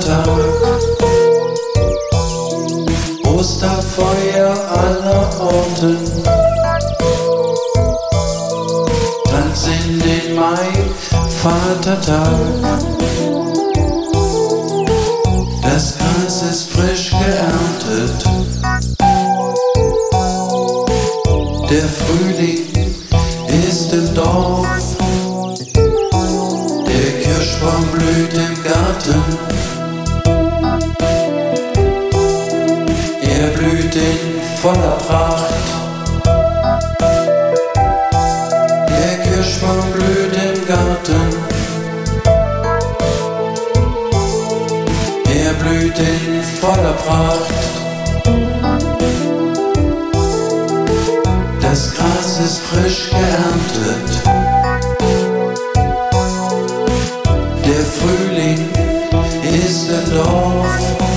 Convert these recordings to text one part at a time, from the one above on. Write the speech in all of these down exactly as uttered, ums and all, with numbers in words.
Vatertag, Osterfeuer aller Orten, Tanz in den Mai, Vatertag. Das Gras ist frisch geerntet, der Frühling ist im Dorf, der Kirschbaum blüht im Garten, er blüht in voller Pracht. Der Kirschbaum blüht im Garten, er blüht in voller Pracht. Das Gras ist frisch geerntet, der Frühling ist im Dorf.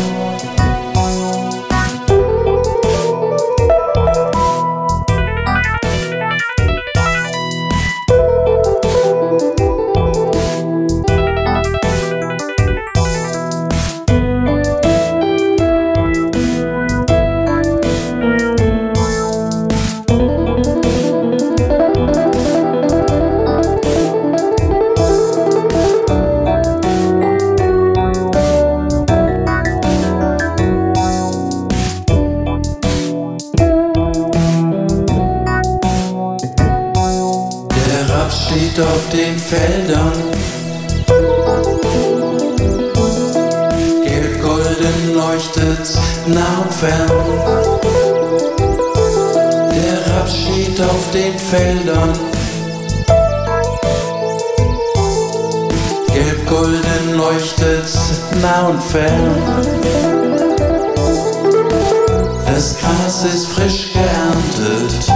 Steht auf den Feldern, gelb-golden leuchtet's nah und fern. Der Raps steht auf den Feldern, gelb-golden leuchtet's nah und fern. Das Gras ist frisch geerntet,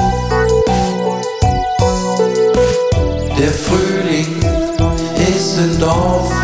der Frühling ist im Dorf.